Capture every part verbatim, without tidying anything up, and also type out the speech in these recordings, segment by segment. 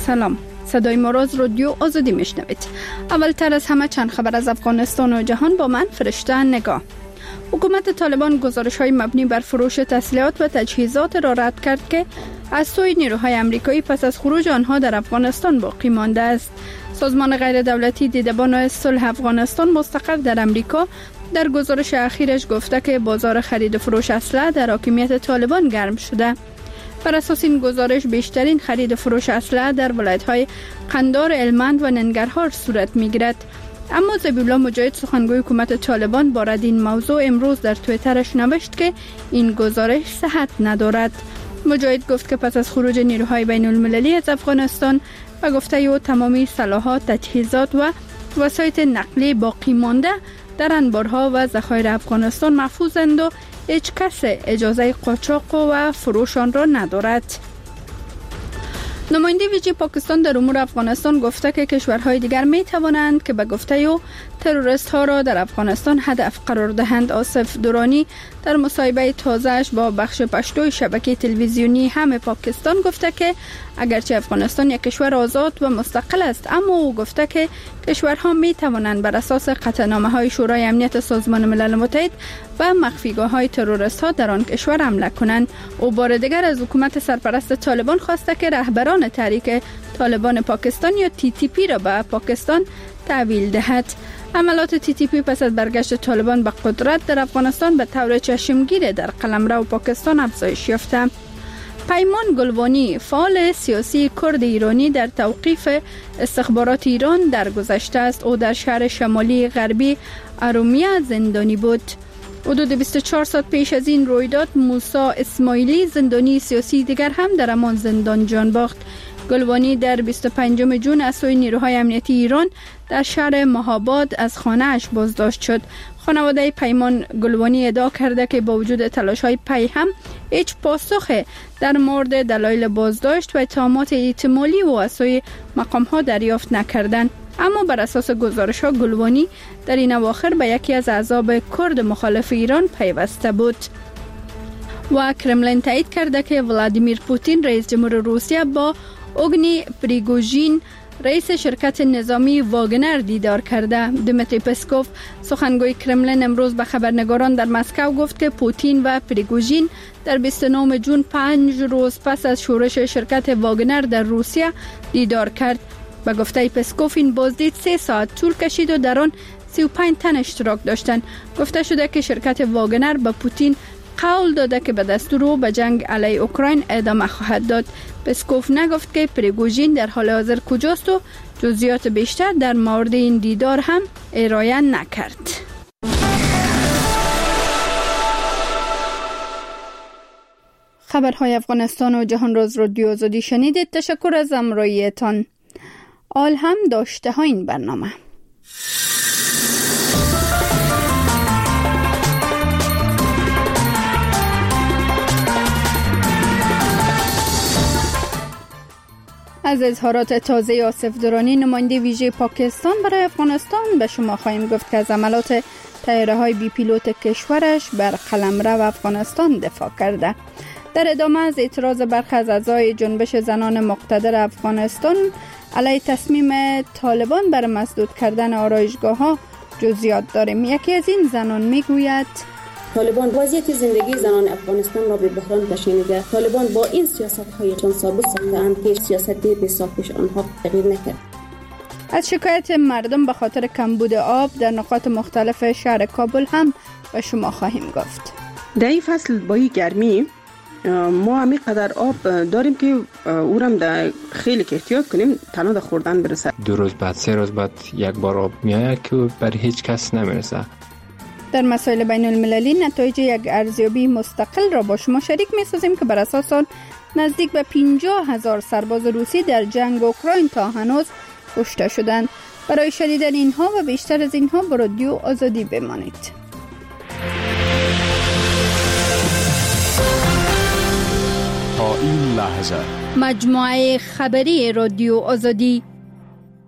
سلام، صدای ما را از رادیو آزادی میشنوید. اولتر از همه چند خبر از افغانستان و جهان با من فرشته نگاه. حکومت طالبان گزارش‌های مبنی بر فروش تسلیحات و تجهیزات را رد کرد که از سوی نیروهای آمریکایی پس از خروج آنها در افغانستان باقی مانده است. سازمان غیر دولتی دیدبان صلح افغانستان مستقر در امریکا در گزارش اخیرش گفته که بازار خرید و فروش اسلحه در حاکمیت طالبان گرم شده. بر اساس این گزارش بیشترین خرید و فروش اسلحه در ولایت‌های قندهار، هلمند و ننگرهار صورت می‌گیرد. اما ذبیحالله مجاهد سخنگوی حکومت طالبان بارد این موضوع امروز در توییترش نوشت که این گزارش صحت ندارد. مجاهد گفت که پس از خروج نیروهای بین المللی از افغانستان و گفته او تمامی سلاحات، تجهیزات و وسایط نقلیه باقی مانده در انبارها و ذخایر افغانستان محفوظند و هیچ کس اجازه قاچاق و فروش آن را ندارد. نماینده ویژه پاکستان در امور افغانستان گفته که کشورهای دیگر می توانند که به گفته او تروریست ها را در افغانستان هدف قرار دهند. آصف درانی در مصاحبه تازه‌اش با بخش پشتوی شبکه تلویزیونی هم پاکستان گفته که اگرچه افغانستان یک کشور آزاد و مستقل است، اما او گفته که کشورها می توانند بر اساس قطعنامه‌های شورای امنیت سازمان ملل متحد و مخفیگاه‌های تروریست ها در آن کشور حمله کنند. او بار دیگر از حکومت سرپرست طالبان خواسته که رهبران تحریک طالبان پاکستان یا تی تی پی را به پاکستان تحویل دهد. عملات تی تی پی پس از برگشت طالبان به قدرت در افغانستان به طور چشمگیر در قلمرو پاکستان افزایش یافته. پیمان گلوانی، فعال سیاسی کرد ایرانی، در توقیف استخبارات ایران درگذشته است. او در شهر شمالی غربی ارومیه زندانی بود. حدود بیست و چهار ساعت پیش از این رویداد موسی اسماعیلی، زندانی سیاسی دیگر، هم در همان زندان جان باخت. گلوانی در بیست و پنجم ژوئن از سوی نیروهای امنیتی ایران در شهر مهاباد از خانه‌اش بازداشت شد. خانواده پیمان گلوانی ادعا کرده که با وجود تلاش‌های پی هم هیچ پاسخ در مورد دلایل بازداشت و اتهامات احتمالی و از سوی مقام‌ها دریافت نکردند. اما بر اساس گزارش‌ها گلوانی در این اواخر به یکی از احزاب کرد مخالف ایران پیوسته بود. و کرملین تایید کرده که ولادیمیر پوتین رئیس جمهور روسیه با اوگنی پریگوژین رئیس شرکت نظامی واگنر دیدار کرده. دمیتری پسکوف سخنگوی کرملین امروز به خبرنگاران در مسکو گفت که پوتین و پریگوژین در بیست و نهم ژوئن پنج روز پس از شورش شرکت واگنر در روسیه دیدار کرد. به گفته پسکوف این بازدید سه ساعت طول کشید و در آن سی و پنج تن اشتراک داشتند. گفته شده که شرکت واگنر به پوتین قول داده که به دستور او به جنگ علیه اوکراین ادامه خواهد داد. پسکوف نگفت که پریگوژین در حال حاضر کجاست و جزئیات بیشتر در مورد این دیدار هم ارائه نکرد. خبرهای افغانستان و جهان را از رادیو آزادی شنیدید. تشکر از همراهیتان. آل هم داشته ها این برنامه. از اظهارات تازه آصف درانی، نماینده ویژه پاکستان برای افغانستان، به شما خواهیم گفت که از عملات طیاره‌های بی پیلوت کشورش بر قلمرو افغانستان دفاع کرده. در ادامه از اعتراض برخی از اعضای جنبش زنان مقتدر افغانستان علیه تصمیم طالبان بر مسدود کردن آرایشگاه‌ها جزئیات داریم. یکی از این زنان میگوید طالبان وضعیت زندگی زنان افغانستان را به بحران کشانیده. طالبان با این سیاست‌هایشان ثابت ساخته‌اند که سیاست بی‌ساختش آنها تغییر نکرد. از شکایت مردم به خاطر کمبود آب در نقاط مختلف شهر کابل هم به شما خواهیم گفت. در این فصل با این گرمی ما همی قدر آب داریم که او را در خیلی که احتیاط کنیم تنها در خوردن برسه. دو روز بعد سه روز بعد یک بار آب میآید که برای هیچ کس نمیرسه. در مسائل بین المللی نتایج یک ارزیابی مستقل را با شما شریک می سازیم که بر اساس آن نزدیک به پنجاه هزار سرباز روسی در جنگ اوکراین تا هنوز کشته شدند. برای شنیدن اینها و بیشتر از اینها با رادیو آزادی بمانید. تا این لحظه مجموعه خبری رادیو آزادی.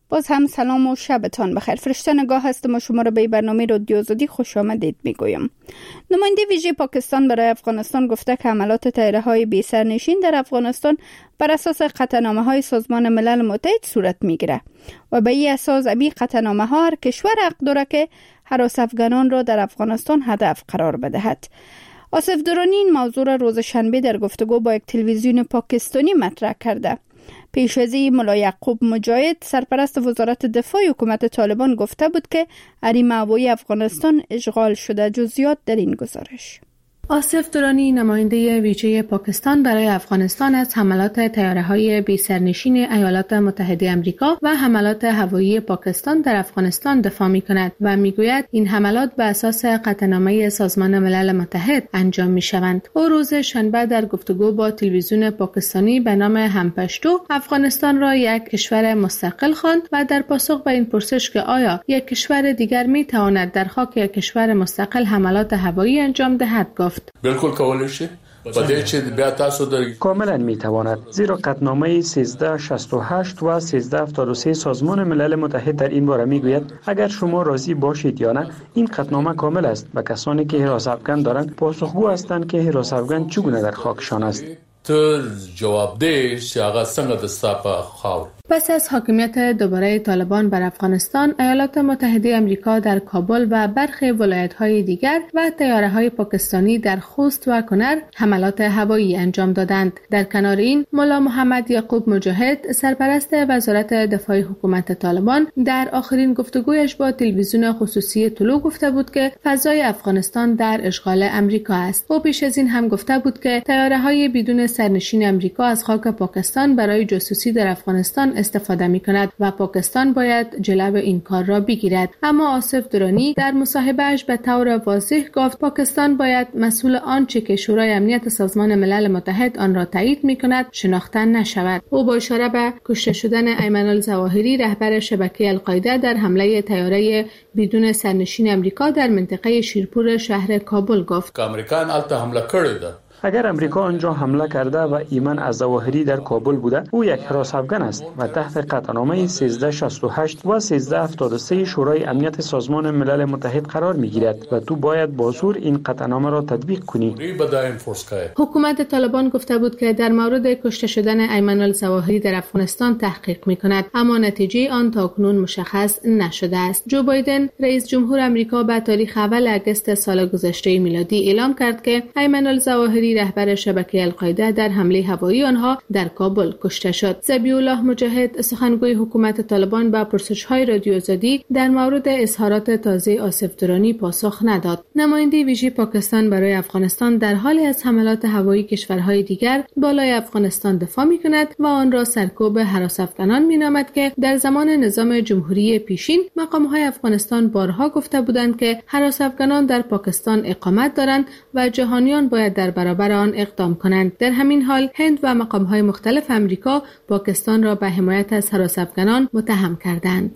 باز هم سلام و شبتان بخیر. فرشته نگاه هستم و شما را به برنامه رادیو آزادی خوش آمدید میگویم. نماینده ویژه پاکستان برای افغانستان گفته که حملات طیاره های بی سرنشین در افغانستان بر اساس قطعنامه های سازمان ملل متحد صورت میگیره و به این اساس این قطعنامه ها هر کشور حق داره که هراس افغانان را در افغانستان هدف قرار بدهد. آصف درانی این موضوع را روز شنبه در گفتگو با یک تلویزیون پاکستانی مطرح کرده. پیش از این ملا یعقوب مجاهد سرپرست وزارت دفاع حکومت طالبان گفته بود که حریم هوایی افغانستان اشغال شده. جزئیات در این گزارش. آصف درانی نماینده ویژه پاکستان برای افغانستان از حملات طیاره‌های بی سرنشین ایالات متحده آمریکا و حملات هوایی پاکستان در افغانستان دفاع می‌کند و می‌گوید این حملات به اساس قطعنامه سازمان ملل متحد انجام می‌شوند. او روز شنبه در گفتگو با تلویزیون پاکستانی به نام همپشتو افغانستان را یک کشور مستقل خواند و در پاسخ به این پرسش که آیا یک کشور دیگر می‌تواند در خاک یک کشور مستقل حملات هوایی انجام دهد گفت بالکل کولای شي بده چې بیا تاسو د کاملا میتواند، زیرا قطعنامه سیزده شصت و هشت و سیزده هفتاد و سه سازمان ملل متحد در این باره میگوید اگر شما راضی باشید یا نه این قطعنامه کامل است و کسانی که حراس افغان دارند پاسخگو هستند که حراس افغان چگونه در خاکشان است. تر جواب ده چې هغه څنګه د صافه خاور. پس از حاکمیت دوباره طالبان بر افغانستان، ایالات متحده آمریکا در کابل و برخی ولایت‌های دیگر و طیاره‌های پاکستانی در خوست و کنر حملات هوایی انجام دادند. در کنار این، ملا محمد یعقوب مجاهد، سرپرست وزارت دفاع حکومت طالبان، در آخرین گفتگویش با تلویزیون خصوصی طلوع گفته بود که فضای افغانستان در اشغال آمریکا است. او پیش از این هم گفته بود که طیاره‌های بدون سرنشین آمریکا از خاک پاکستان برای جاسوسی در افغانستان استفاده می کند و پاکستان باید جلو این کار را بگیرد. اما آصف درانی در مصاحبهش به طور واضح گفت پاکستان باید مسئول آنچه که شورای امنیت سازمان ملل متحد آن را تایید می کند شناخته نشود. او با اشاره به کشته شدن ایمن الظواهری رهبر شبکه القاعده در حمله طیاره بدون سرنشین آمریکا در منطقه شیرپور شهر کابل گفت که امریکایان البته حمله کړې ده. اگر امریکا آنجا حمله کرده و ایمن الظواهری در کابل بوده، او یک حراس افغان است و تحت قطعنامه سیزده شصت و هشت و سیزده هفتاد و سه شورای امنیت سازمان ملل متحد قرار می‌گیرد و تو باید با زور این قطعنامه را تطبیق کنی. حکومت طالبان گفته بود که در مورد کشته شدن ایمن الظواهری در افغانستان تحقیق می‌کند، اما نتیجه آن تاکنون مشخص نشده است. جو بایدن رئیس جمهور آمریکا به تاریخ اول آگوست سال گذشته میلادی اعلام کرد که ایمن الظواهری رهبر شبکه القاعده در حمله هوایی آنها در کابل کشته شد. ذبیح الله مجاهد، سخنگوی حکومت طالبان، به پرسش‌های رادیو آزادی در مورد اظهارات تازه آصف درانی پاسخ نداد. نماینده ویژه پاکستان برای افغانستان در حال از حملات هوایی کشورهای دیگر بالای افغانستان دفاع می‌کند و آن را سرکوب هراس افغانان می‌نامد که در زمان نظام جمهوری پیشین مقام‌های افغانستان بارها گفته بودند که هراس افغانان در پاکستان اقامت دارند و جهانیان باید در برابر آن اقدام کنند. در همین حال هند و مقام‌های مختلف آمریکا پاکستان را به حمایت از هراس افغانان متهم کردند.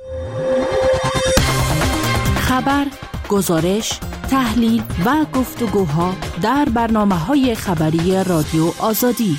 خبر، گزارش، تحلیل و گفتگوها در برنامه‌های خبری رادیو آزادی.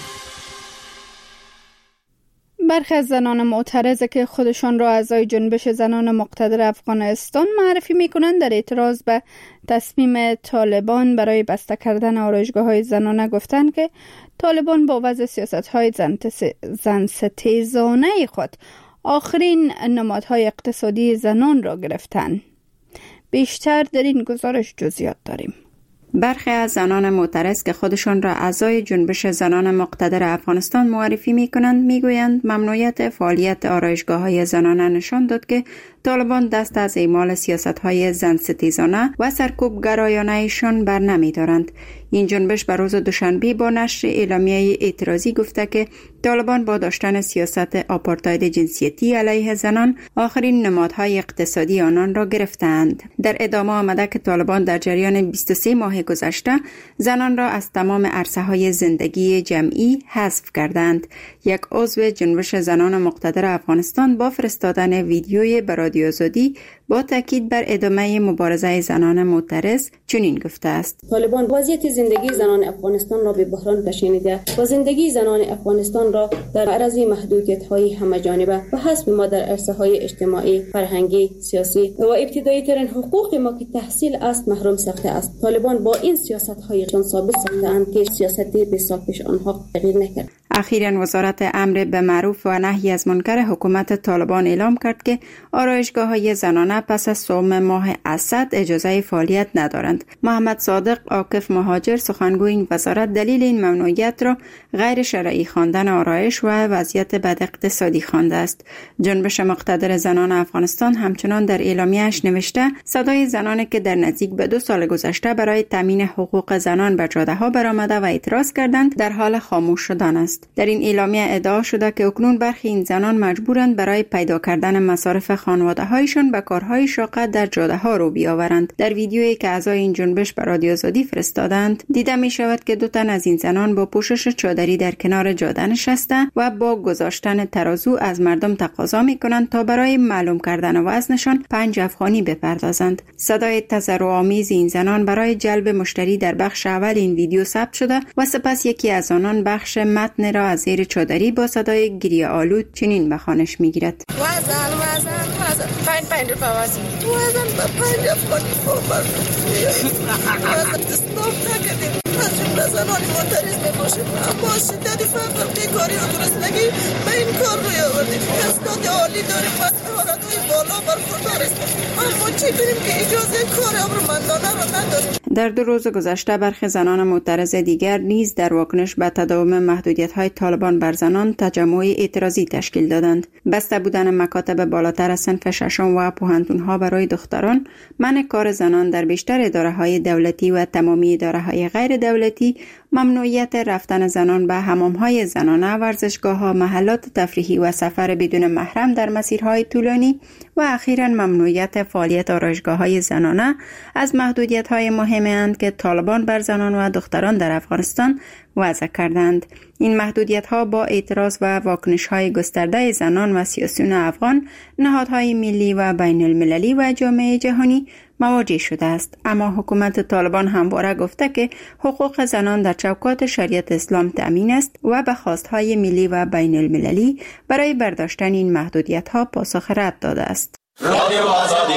برخی از زنان معترض که خودشان را اعضای جنبش زنان مقتدر افغانستان معرفی می‌کنند در اعتراض به تصمیم طالبان برای بسته کردن آرایشگاه‌های زنانه گفتند که طالبان با وضع سیاست‌های زن ستیزانه خود آخرین نمادهای اقتصادی زنان را گرفتند. بیشتر در این گزارش جزئیات داریم. برخی از زنان معترض که خودشان را اعضای جنبش زنان مقتدر افغانستان معرفی می‌کنند می‌گویند ممنوعیت فعالیت آرایشگاه‌های زنانه نشان داد که طالبان دست از اعمال سیاست‌های زن ستیزانه و سرکوب گرایانه‌شان بر نمی‌دارند. این جنبش بر روز دوشنبه با نشر اعلامیه اعتراضی گفته که طالبان با داشتن سیاست آپارتاید جنسیتی علیه زنان آخرین نمادهای اقتصادی آنان را گرفتند. در ادامه آمده که طالبان در جریان بیست و سه ماه گذشته زنان را از تمام عرصه‌های زندگی جمعی حذف کردند. یک عضو جنبش زنان مقتدر افغانستان با فرستادن ویدیوی به رادیو آزادی با تاکید بر ادامه مبارزه زنان معترض چنین گفته است: طالبان وضعیت زندگی زنان افغانستان را به بحران کشانیده و زندگی زنان افغانستان را در معرض محدودیت‌های همه‌جانبه و حسب ما در عرصه‌های اجتماعی، فرهنگی، سیاسی و ابتدایی ترین حقوق ما که تحصیل است محروم ساخته است. طالبان با این سیاست‌های چون ثابت ساخته‌اند که سیاست بی‌ساکش آنها تغییر نکرد. اخیراً وزارت امر به معروف و نهی از منکر حکومت طالبان اعلام کرد که آرایشگاه‌های زنانه پس از صوم ماه اسد اجازه فعالیت ندارند. محمد صادق عاکف مهاجر سخنگوی این وزارت دلیل این ممنوعیت را غیر شرعی خواندن آرایش و وضعیت بد اقتصادی خوانده است. جنبش مقتدر زنان افغانستان همچنان در اعلامیه‌اش نوشته صدای زنانی که در نزدیک به دو سال گذشته برای تامین حقوق زنان به جاده‌ها برآمده و اعتراض کردند در حال خاموش شدن است. در این اعلامیه ادعا شده که اکنون برخی این زنان مجبورند برای پیدا کردن مصارف خانواده‌هایشان به کارهای شاق در جاده‌ها رو بیاورند. در ویدیویی که اعضای این جنبش به رادیو آزادی فرستادند دیده می شود که دو تن از این زنان با پوشش چادری در کنار جاده نشسته و با گذاشتن ترازو از مردم تقاضا می کنند تا برای معلوم کردن وزنشان پنج افغانی بپردازند. صدای تضرع‌آمیز این زنان برای جلب مشتری در بخش اول این ویدیو ثبت شده و سپس یکی از آنان بخش متن را از زیر چادری با صدای گریه آلود چنین به خوانش میگیرد: وزن وزن وزن پنج پنج روپا وزن وزن با پنج افغانی خوبر وزن استاپ نکردیم از جمله زنان معترض میباشیم اما شدت فقر بیکاری و گرسنگی به این کار روی آوردیم. اسناد عالی داریم و مهارت‌های بالا برخوردار است اما چی کنیم که اجازه کار ابرومندانه را نداریم. در دو روز گذشته برخی زنان معترض دیگر نیز در واکنش به تداوم محدودیت‌های طالبان بر زنان تجمع اعتراضی تشکیل دادند. بسته بودن مکاتب بالاتر از صنف ششم و پوهنتون‌ها برای دختران، منع کار زنان در بیشتر اداره‌های دولتی و تمامی اداره‌های غیر دولتی، ممنوعیت رفتن زنان به حمام‌های زنانه، ورزشگاه‌ها، محلات تفریحی و سفر بدون محرم در مسیرهای طولانی و اخیراً ممنوعیت فعالیت آرایشگاه‌های زنانه از محدودیت‌های مهمی اند که طالبان بر زنان و دختران در افغانستان وضع کردند. این محدودیت‌ها با اعتراض و واکنش‌های گسترده زنان و سیاسیون افغان، نهادهای ملی و بین المللی و جامعه جهانی مواجه شده است. اما حکومت طالبان همواره گفته که حقوق زنان در چوکات شریعت اسلام تأمین است و به خواست‌های ملی و بین المللی برای برداشتن این محدودیت‌ها پاسخ رد داده است. رادیو آزادی.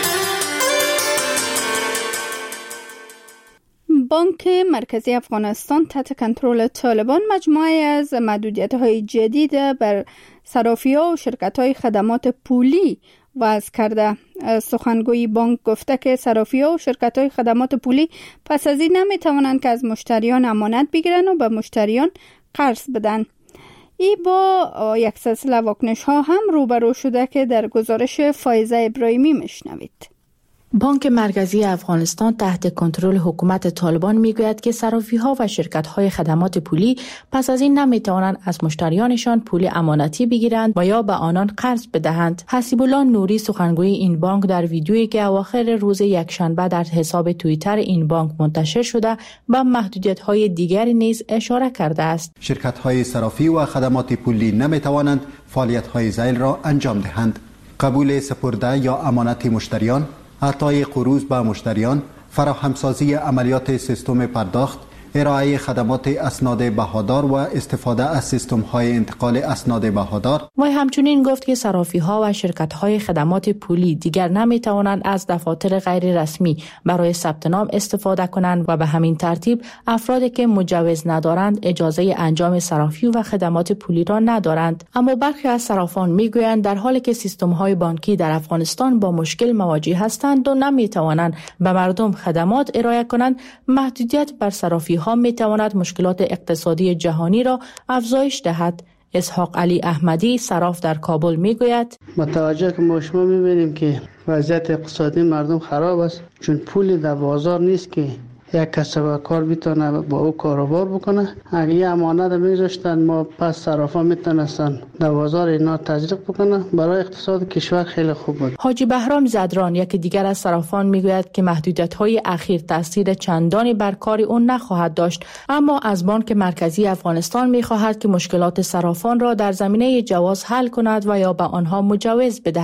بانک مرکزی افغانستان تحت کنترل طالبان مجموعه از محدودیت‌های جدید بر صرافی‌ها و شرکت‌های خدمات پولی وضع کرده. سخنگوی بانک گفته که صرافی‌ها و شرکت‌های خدمات پولی پس از این نمی‌توانند که از مشتریان امانت بگیرند و به مشتریان قرض بدن. ای با یک سلسله واکنش‌ها هم روبرو شده که در گزارش فایزه ابراهیمی میشنوید. بانک مرکزی افغانستان تحت کنترل حکومت طالبان میگوید که صرافی‌ها و شرکت‌های خدمات پولی پس از این نمی‌توانند از مشتریانشان پول امانتی بگیرند و یا به آنان قرض بدهند. حسیب الله نوری سخنگوی این بانک در ویدیویی که اواخر روز یکشنبه در حساب توییتر این بانک منتشر شده به محدودیت‌های دیگری نیز اشاره کرده است. شرکت‌های صرافی و خدمات پولی نمی‌توانند فعالیت‌های ذیل را انجام دهند. قبول سپرده یا امانت مشتریان، اعطای قروض به مشتریان، فراهمسازی عملیات سیستم پرداخت، ارائه خدمات اسناد بهادار و استفاده از سیستم‌های انتقال اسناد بهادار. و همچنین گفت که صرافی‌ها و شرکت‌های خدمات پولی دیگر نمی‌توانند از دفاتر غیر رسمی برای ثبت نام استفاده کنند و به همین ترتیب افرادی که مجوز ندارند اجازه انجام صرافی و خدمات پولی را ندارند. اما برخی از صرافان می‌گویند در حالی که سیستم‌های بانکی در افغانستان با مشکل مواجه هستند و نمی‌توانند به مردم خدمات ارائه کنند، محدودیت بر صرافی ها می تواند مشکلات اقتصادی جهانی را افزایش دهد. اسحاق علی احمدی صراف در کابل می گوید متوجه که ما شما می بینیم که وضعیت اقتصادی مردم خراب است، چون پولی در بازار نیست که یک کسب کار بتونه با او کاروبار بکنه. اگه یه امانت میگذاشتن ما پس صرافا میتونستن در بازار اینا تزریق بکنه، برای اقتصاد کشور خیلی خوب بود. حاجی بهرام زدران یکی دیگر از صرافان میگوید که محدودیت‌های اخیر تاثیر چندانی بر کار اون نخواهد داشت، اما از بانک مرکزی افغانستان میخواهد که مشکلات صرافان را در زمینه جواز حل کند و یا به آنها مجوز بدهد.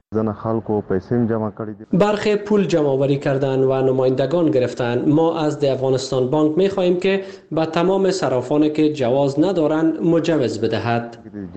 برخی پول جمع آوری کردن و نمایندگان گرفتن. ما از دی افغانستان بانک می خواهیم که به تمام صرافانی که جواز ندارند مجوز بدهد.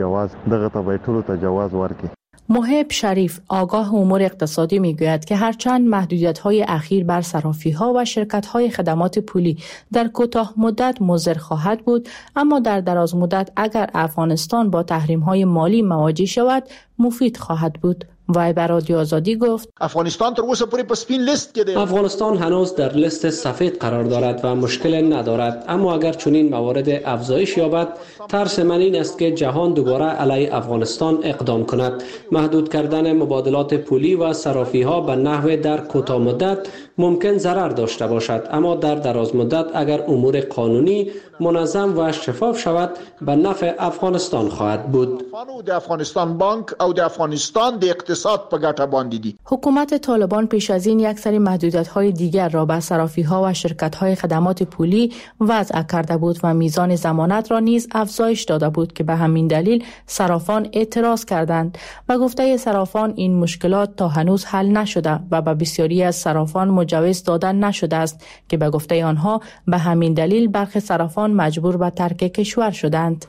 محب شریف آگاه امور اقتصادی میگوید که هرچند محدودیت‌های اخیر بر صرافی‌ها و شرکت‌های خدمات پولی در کوتاه مدت مضر خواهد بود، اما در دراز مدت اگر افغانستان با تحریم‌های مالی مواجه شود مفید خواهد بود. وی بر رادیو آزادی گفت افغانستان تر اوسه پوری په سپین لیست کې دی. افغانستان هنوز در لیست سفید قرار دارد و مشکل ندارد، اما اگر چنین موارد افزایش یابد ترس من این است که جهان دوباره علیه افغانستان اقدام کند. محدود کردن مبادلات پولی و صرافی ها به نحو در کوتاه مدت ممکن ضرر داشته باشد، اما در دراز مدت اگر امور قانونی منظم و شفاف شود به نفع افغانستان خواهد بود. د افغانستان بانک او د افغانستان د اقتصاد په ګټه باندې دي. حکومت طالبان پیش از این یک سری محدودیت‌های دیگر را بر صرافی‌ها و شرکت‌های خدمات پولی وضع کرده بود و میزان ضمانت را نیز افزایش داده بود که به همین دلیل صرافان اعتراض کردند. و گفته صرافان این مشکلات تا هنوز حل نشده و به بسیاری از صرافان مجوز دادن نشده است که به گفته آنها به همین دلیل برخی صرافان مجبور به ترک کشور شدند.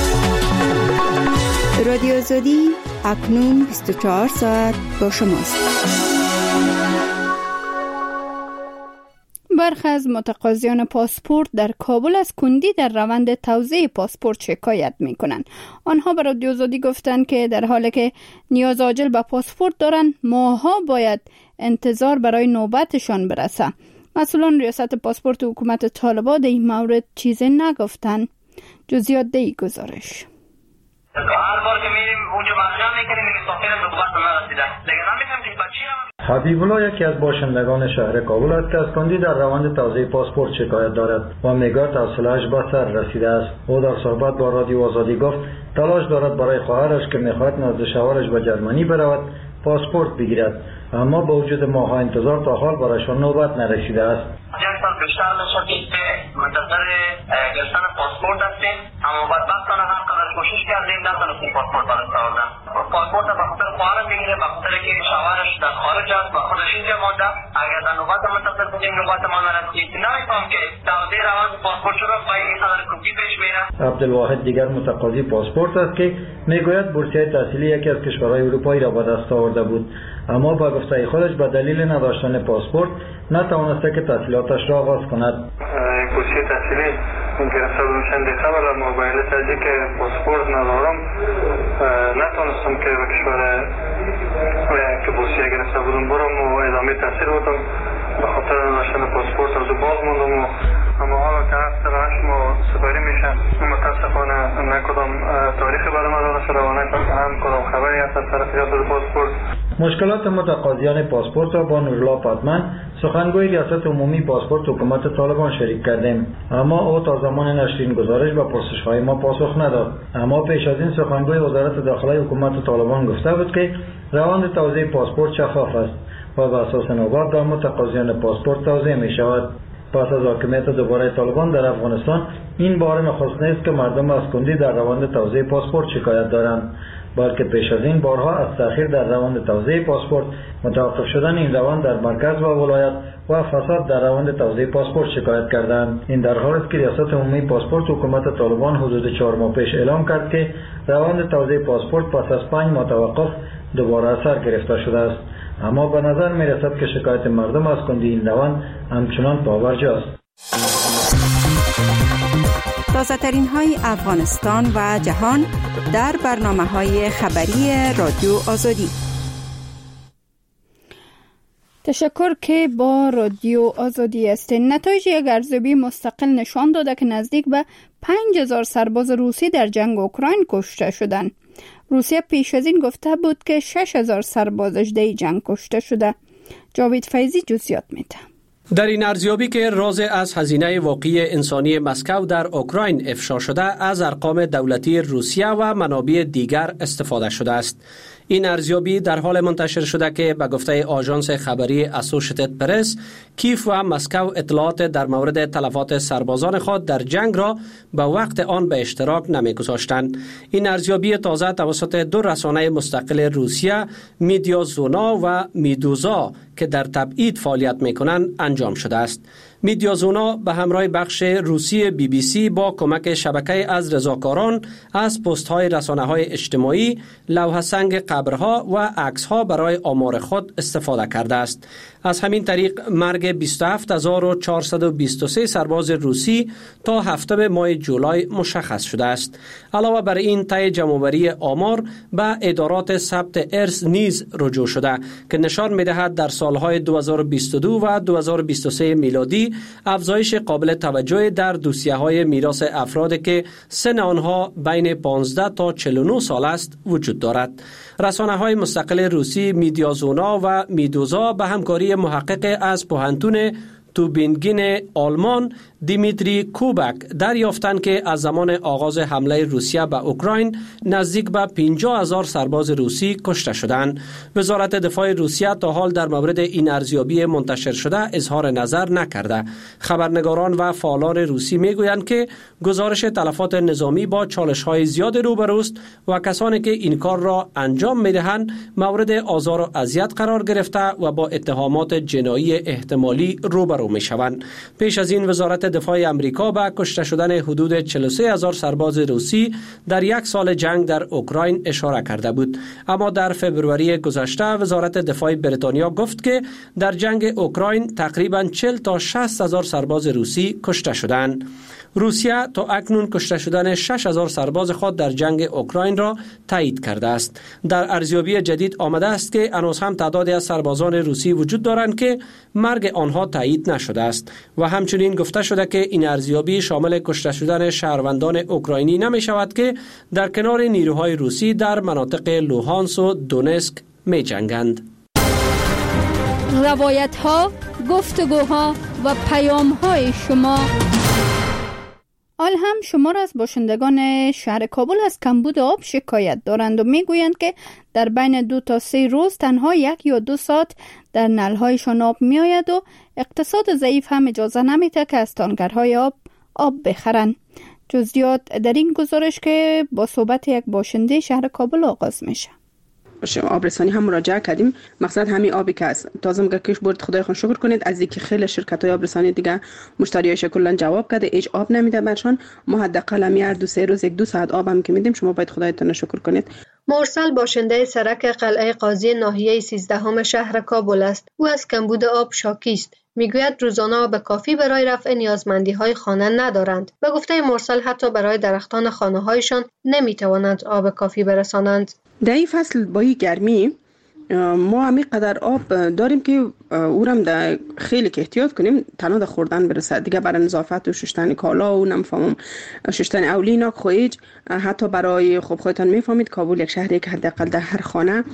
رادیو آزادی اکنون بیست و چهار ساعت با شماست. برخی از متقاضیان پاسپورت در کابل از کندی در روند توزیع پاسپورت شکایت می کنند. آنها به رادیو آزادی گفتند که در حالی که نیاز عاجل به پاسپورت دارند، ماه‌ها باید انتظار برای نوبتشان برسه. مسئولان ریاست پاسپورت حکومت طالبان در این مورد چیزی نگفتند. جزئیات در این گزارش. هر بار که میریم اونجا مخزن میکنیم این مسافر نوبت به ما رسیده. دیگه نمیگم که بچه‌ها حبیب الله یکی از باشندگان شهر کابل است که از کندی در روند توزیع پاسپورت شکایت دارد و میگوید حوصله‌اش به سر رسیده است. او در صحبت با رادیو آزادی گفت تلاش دارد برای خواهرش که میخواهد نزد شوهرش به جرمنی برود پاسپورت بگیرد، اما با وجود ماها انتظار تا حال برایشان نوبت نرسیده است. چند سال بیشتر نشدید که منتظر گرفتن پاسپورت هستیم، اما بدبختانه هر قدر کوشش کردیم نتونستیم پاسپورت برات آوردن. پاسپورت به خاطر خواهرم بگیره، به خاطر که شوهرش در خارج است و خودش اینجا مونده. اگر در نوبت منتظر بودیم نوبت ما نرسید، نمیفهم که توزیع روند پاسپورت چرا با این قدر کوچی پیش میره. عبدالواحد دیگر متقاضی پاسپورت است که میگوید بورسیه تحصیلی یکی از کشورهای اروپایی را به دست آورده بود، اما با گفته خودش به دلیل نداشتن پاسپورت نتوانسته که تحصیلاتش را آغاز کند. بورسیه تحصیلی گرفته بودم چند قبل، اما به علت از اینکه پاسپورت ندارم نتوانستم که به کشور که بورسیه گرفته بودم برم و ادامه تحصیل بودم. به خاطر نداشتن پاسپورت از باز موندم و اما حالا که هفت هشت ماه سپری میشن متاسفانه نکدام تاریخی برای ما داده شده و نکدام هم کدام خبری هست از طرف ریاست پاسپورت. مشکلات متقاضیان پاسپورت را با نورالله پتمن سخنگوی ریاست عمومی پاسپورت حکومت طالبان شریک کردیم، اما او تا زمان نشر این گزارش به پرسش‌های ما پاسخ نداد. اما پیش از این سخنگوی وزارت داخلی حکومت طالبان گفته بود که روند توزیع پاسپورت شفاف است و به اساس نوبت به متقاضیان پاسپورت توزیع می شود. پس از حاکمیت دوباره طالبان در افغانستان این بار نخست نیست که مردم از کندی در روند توزیع پاسپورت شکایت دارند، بلکه پیش از این بارها از تأخیر در روند توزیع پاسپورت، متوقف شدن این روند در مرکز و ولایت و فساد در روند توزیع پاسپورت شکایت کردند. این در حالی است که ریاست عمومی پاسپورت حکومت طالبان حدود چهار ماه پیش اعلام کرد که روند توزیع پاسپورت پس از پنج ماه توقف دوباره اثر گرفته شده است، اما به نظر می رسد که شکایت مردم از کندی این روند همچنان پابرجا است. تازه ترین های افغانستان و جهان در برنامه های خبری رادیو آزادی. تشکر که با رادیو آزادی هستین. نتایج یک ارزیابی مستقل نشان داده که نزدیک به پنج هزار سرباز روسی در جنگ اوکراین کشته شدند. روسیه پیش از این گفته بود که شش هزار سربازش در جنگ کشته شده. جاوید فیضی جزئیات میده. در این ارزیابی که راز از هزینه واقعی انسانی مسکو در اوکراین افشا شده، از ارقام دولتی روسیه و منابع دیگر استفاده شده است. این ارزیابی در حال منتشر شده که به گفته آژانس خبری اسوشیتد پرس کیف و مسکو اطلاعات در مورد تلفات سربازان خود در جنگ را به وقت آن به اشتراک نمی‌گذاشتند. این ارزیابی تازه توسط دو رسانه مستقل روسیه، میدیازونا و میدوزا که در تبعید فعالیت می‌کنند انجام شده است. میدیازونا به همراه بخش روسی بی بی سی با کمک شبکه از رضاکاران از پست‌های رسانه‌های اجتماعی، لوح سنگ قبرها و عکس‌ها برای آمار خود استفاده کرده است. از همین طریق مرگ بیست و هفت هزار و چهارصد و بیست و سه سرباز روسی تا هفتم ماه جولای مشخص شده است. علاوه بر این، طی جمع‌آوری آمار به ادارات ثبت ارث نیز رجوع شده که نشان می‌دهد در سالهای دو هزار و بیست و دو و دو هزار و بیست و سه میلادی افزایش قابل توجهی در دوسیه‌های میراث افرادی که سن آنها بین پانزده تا چهل و نه سال است وجود دارد. رسانه‌های مستقل روسی میدیازونا و میدوزا به همکاری محقق از پوهنتون توبینگین آلمان دیمیتری کوبک دریافتند که از زمان آغاز حمله روسیه به اوکراین نزدیک به پنجاه هزار سرباز روسی کشته شدند. وزارت دفاع روسیه تا حال در مورد این ارزیابی منتشر شده اظهار نظر نکرده. خبرنگاران و فعالان روسی میگویند که گزارش تلفات نظامی با چالش‌های زیاد روبروست و کسانی که این کار را انجام میدهند مورد آزار و اذیت قرار گرفته و با اتهامات جنایی احتمالی روبرو میشوند. پیش از این وزارت دفاع امریکا به کشته شدن حدود چهل و سه هزار سرباز روسی در یک سال جنگ در اوکراین اشاره کرده بود. اما در فبروری گذشته وزارت دفاع بریتانیا گفت که در جنگ اوکراین تقریباً چهل تا شصت هزار سرباز روسی کشته شدند. روسیه تا اکنون کشته شدن شش هزار سرباز خود در جنگ اوکراین را تایید کرده است. در ارزیابی جدید آمده است که هنوز هم تعدادی از سربازان روسی وجود دارند که مرگ آنها تایید نشده است و همچنین گفته شده که این ارزیابی شامل کشته شدن شهروندان اوکراینی نمی شود که در کنار نیروهای روسی در مناطق لوهانس و دونسک می جنگند. روایت ها، گفتگوها و پیام های شما. آل هم شمار از باشندگان شهر کابل از کمبود آب شکایت دارند و میگویند که در بین دو تا سه روز تنها یک یا دو ساعت در نلهایشان آب می آید و اقتصاد ضعیف هم اجازه نمیده که از تانکرهای آب آب بخرن. جزئیات در این گزارش که با صحبت یک باشنده شهر کابل آغاز میشه. آبرسانی هم مراجعه کردیم. مقصد همین آبی که است. تازه میگه کش برد خدای خون شکر کنید از اینکه خیلی شرکت های آبرسانی دیگه مشتریایش کلا جواب کرده هیچ آب نمیده برشان. ما حداقل هر دو سه روز یک دو ساعت آب هم که میدیم. شما باید خدایتون شکر کنید. مرسل باشنده سرک قلعه قاضی ناحیه سیزدهم شهر کابل است. او از کمبود آب شاکی است. میگوید روزانه آب کافی برای رفع نیازمندی های خانه ندارند. به گفته مرسل حتی برای درختان خانه هایشان نمیتوانند آب کافی برسانند. در این فصل با این گرمی ما همین قدر آب داریم که اورم در خیلی که احتیاط کنیم تنها در خوردن برسه دیگه. برای نظافت و شستن کالا و نمیفهمم شستن اولینا خویج حتی برای خب خودتان میفهمید کابل یک شهری که حداقل در هر خانه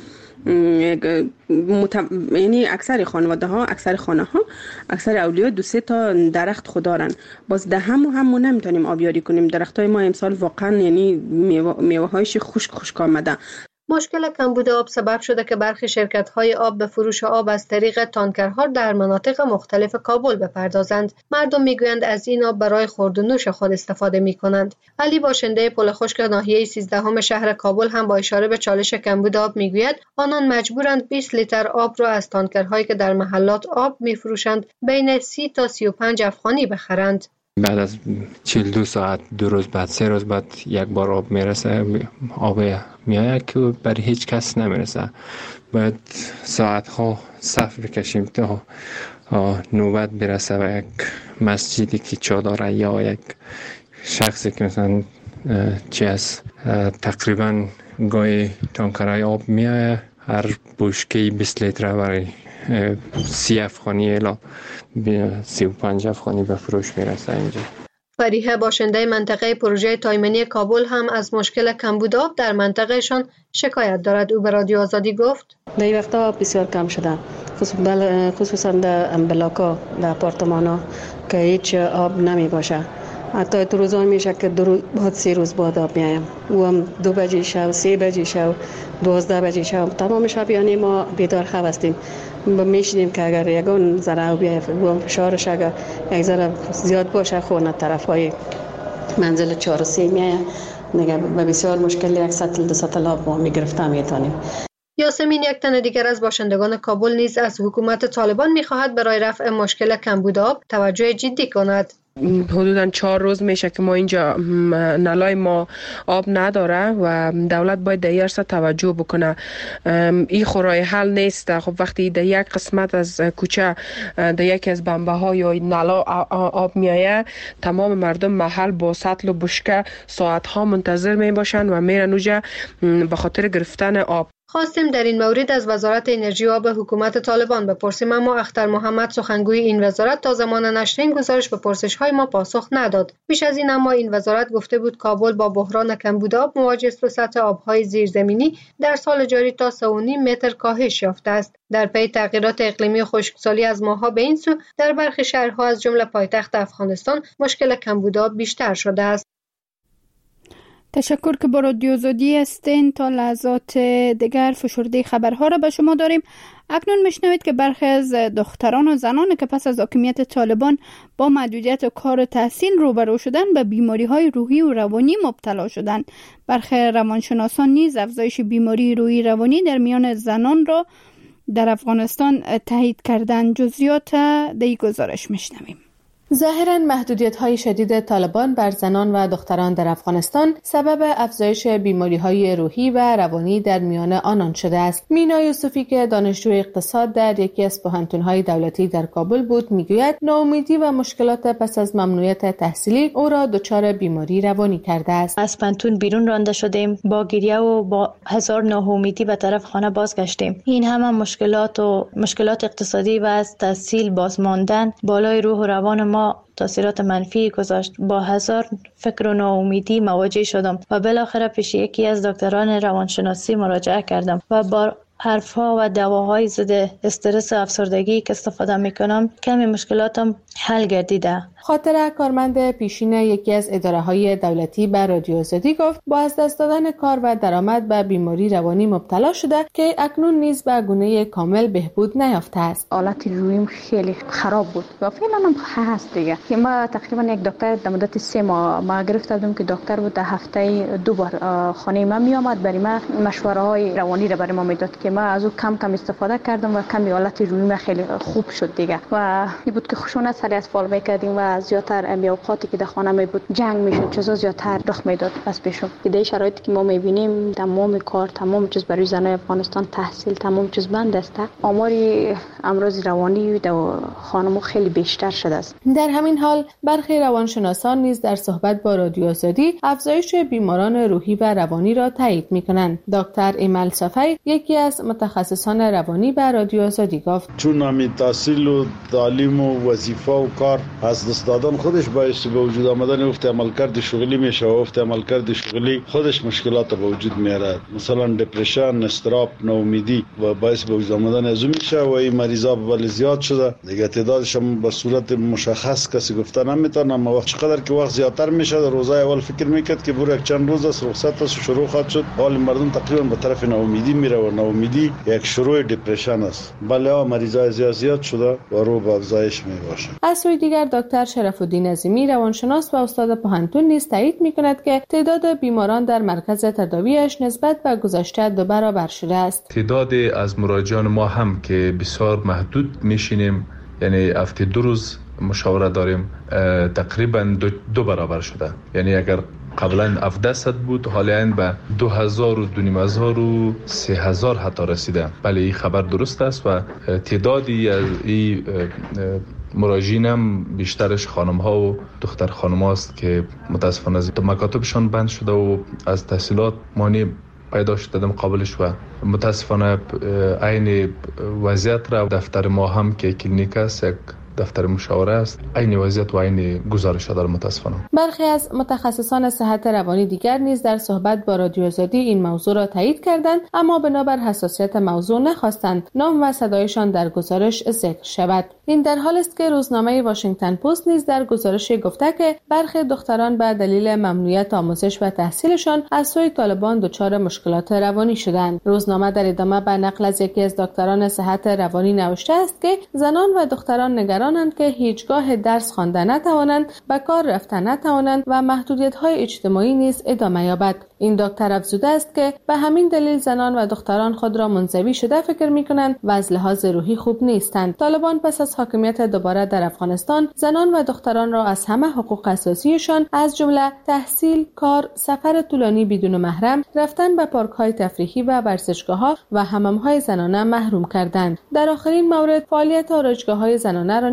مت... یعنی اکثر خانواده ها اکثر خانه ها اکثر اولیا دو سه تا درخت خود دارن. باز ده هم و هم نمیتونیم آبیاری کنیم. درخت های ما امسال واقعا یعنی میوه, میوه هایش خشک خشک آمده. مشکل کمبود آب سبب شده که برخی شرکت‌های آب به فروش آب از طریق تانکرها در مناطق مختلف کابل بپردازند. مردم میگویند از این آب برای خورد و نوش خود استفاده می‌کنند. علی باشنده پل خشک ناحیه سیزدهم شهر کابل هم با اشاره به چالش کمبود آب میگوید آنان مجبورند بیست لیتر آب را از تانکرهایی که در محلات آب می‌فروشند بین سی تا سی و پنج افغانی بخرند. بعد از چهل و دو ساعت دو روز بعد سه روز بعد یک بار آب میرسه. آب میآید که برای هیچ کس نمیرسه. باید ساعت ها صف بکشیم تا نوبت برسه و یک مسجدی که چادره یا یک شخصی که مثلا چی است تقریبا گاهی تانکرهای آب میآید هر بشکه بیست لیتر برای سی افغانی الا سی و پنج افغانی به فروش میرسه اینجا. فریحه باشنده منطقه پروژه تایمنی کابل هم از مشکل کمبود آب در منطقهشان شکایت دارد. او به رادیو آزادی گفت در این وقتا آب بسیار کم شده، خصوصا در بلاکا در آپارتمانا که هیچ آب نمی باشه حتی تو روزان میشه که دو روز بعد سه روز بعد آب میایم و هم دو بجه شب، سه بجه شب، دوازده بجه شب تمام شب یعنی ما بیدار خواب هستیم. میشنیم که اگر یگان ذره آب بیاید و فشارش اگر یک ذره زیاد باشه خونه طرف های منزل چهار و سه میاید نگه به بسیار مشکل یک سطل دو سطل آب ما میگرفته میتونیم. یاسمین یک تن دیگر از باشندگان کابل نیز از حکومت طالبان میخواهد برای رفع مشکل کمبود آب توجه جدی کند. حدوداً چهار روز میشه که ما اینجا نلای ما آب نداره و دولت باید در این عرصه توجه بکنه. این خورای حل نیست. خب وقتی در یک قسمت از کوچه در یکی از بمبه ها یا نلا آب میایه، تمام مردم محل با سطل و بشکه ساعت ها منتظر می باشن و میرن اونجا به خاطر گرفتن آب. خواستیم در این مورد از وزارت انرژی و آب حکومت طالبان بپرسیم، اما اختر محمد سخنگوی این وزارت تا زمان نشر این گزارش به پرسش‌های ما پاسخ نداد. بیش از این اما این وزارت گفته بود کابل با بحران کمبود آب مواجه است و سطح آب‌های زیرزمینی در سال جاری تا سه و نیم متر کاهش یافته است. در پی تغییرات اقلیمی و خشکسالی از ماه‌ها به این سو در برخی شهرها از جمله پایتخت افغانستان مشکل کمبود آب بیشتر شده است. تشکر که با رادیو آزادی هستین. تا لحظات دیگر فشرده خبرها را به شما داریم. اکنون میشنوید که برخی از دختران و زنان که پس از حاکمیت طالبان با محدودیت کار و تحصیل روبرو شدن به بیماری‌های روحی و روانی مبتلا شدند. برخی روانشناسان نیز افزایش بیماری روحی روانی در میان زنان را در افغانستان تایید کردند. جزئیات در این گزارش میشنویم. ظاهراً محدودیت‌های شدید طالبان بر زنان و دختران در افغانستان سبب افزایش بیماری‌های روحی و روانی در میان آنان شده است. مینا یوسفی که دانشجو اقتصاد در یکی از پوهنتون‌های دولتی در کابل بود میگوید ناامیدی و مشکلات پس از ممنوعیت تحصیلی او را دچار بیماری روانی کرده است. از پوهنتون بیرون رانده شدیم، با گریه و با هزار ناامیدی به طرف خانه بازگشتیم. این همه مشکلات و مشکلات اقتصادی و از تحصیل بازماندن بالای روح و روان ما تاثیرات منفی گذاشت. با هزار فکر و ناامیدی مواجه شدم و بالاخره پیش یکی از دکتران روانشناسی مراجعه کردم و با حرفها و دواهای ضد استرس و افسردگی که استفاده میکنم کمی مشکلاتم حل گردیده. خاطره کارمند پیشین یکی از اداره‌های دولتی به رادیو آزادی گفت با از دست دادن کار و درآمد به بیماری روانی مبتلا شده که اکنون نیز به گونه کامل بهبود نیافته است. حالت روحیم خیلی خراب بود و فعلا هم هست دیگه. که ما تقریبا یک دکتر در مدت سه ماه ما گرفتم که دکتر بود در هفته دو بار خانه ما می آمد برای ما مشوره های روانی را برای ما میداد که ما از او کم کم استفاده کردم و کمی حالت روحیم خیلی خوب شد دیگه. و این بود که خشونت سری از فال میکردیم و زیادتر امی اوقاتی که در خانه می بود جنگ میشد، چیزا زیادتر رخ میداد. پس پیشم که در شرایطی که ما میبینیم تمام کار تمام چیز برای زنای افغانستان تحصیل تمام چیز بند است. آمار امراض روانی در خانم خیلی بیشتر شده است. در همین حال برخی روانشناسان نیز در صحبت با رادیو آزادی افزایش بیماران روحی و روانی را تایید میکنند. دکتر ایمل صفی یکی از متخصصان روانی به رادیو آزادی گفت چون همین تحصیل و تعلیم و وظیفه و کار از دست دادن خودش باعث به وجود آمدن افت عملکرد شغلی میشه و افت عملکرد شغلی خودش مشکلات به وجود میاره، مثلا دپرشن، استراب، ناامیدی و باعث به وجود آمدن از میشه و این مریضا ولی زیاد شده دیگه. تعدادش هم به صورت مشخص کسی گفته نمیتونه، اما وقت چقدر که وقت زیادتر میشه در روزای اول فکر میکرد که برو یک چند روز است رخصت است شروع خواهد شد، حال مردم تقریبا به طرف ناامیدی میره و ناامیدی یک شروع دپرشن است. بله مریضای زیاد زیاد شده و رو به افزایش میباشه. از سوی دیگر دکتر شرف‌الدین عظیمی روانشناس و استاد پوهنتون نیز تایید میکند که تعداد بیماران در مرکز تداویش نسبت به گذشته دو برابر شده است. تعداد از مراجعان ما هم که بسیار محدود میشینیم، یعنی هفته دو روز مشاوره داریم، تقریبا دو, دو برابر شده. یعنی اگر قبلا هفده صد بود حالا به دو هزار و دو نیم هزار و سه هزار حتی رسیده. بله این خبر درست است و تعدادی از این مراجعین هم بیشترش خانم ها و دختر خانم هاست که متاسفانه مکاتبشان بند شده و از تحصیلات مانع پیدا شده مقابلش و متاسفانه عین وضعیت را دفتر ما هم که کلینیک است یک دفتر مشاوره است، عین وضعیت و عین گزارش داره متاسفانه. برخی از متخصصان صحت روانی دیگر نیز در صحبت با رادیو آزادی این موضوع را تایید کردند، اما بنابر حساسیت موضوع نخواستند نام و صدایشان در گزارش ذکر شود. این در حال است که روزنامه واشنگتن پست نیز در گزارش گفته که برخی دختران به دلیل ممنوعیت آموزش و تحصیلشان از سوی طالبان دچار مشکلات روانی شدند. روزنامه در ادامه به نقل از یکی از دکتران صحت روانی نوشته است که زنان و دختران نگرانند که هیچگاه درس خوانده نتوانند، به کار رفته نتوانند و محدودیت‌های اجتماعی نیز ادامه یابد. این دکتر افزوده است که به همین دلیل زنان و دختران خود را منزوی شده فکر می‌کنند و از لحاظ روحی خوب نیستند. طالبان پس از حاکمیت دوباره در افغانستان زنان و دختران را از همه حقوق اساسیشان از جمله تحصیل، کار، سفر طولانی بدون محرم، رفتن به پارک‌های تفریحی و ورزشگاه‌ها و حمام‌های زنانه محروم کردند. در آخرین مورد فعالیت آرایشگاه‌های زنانه را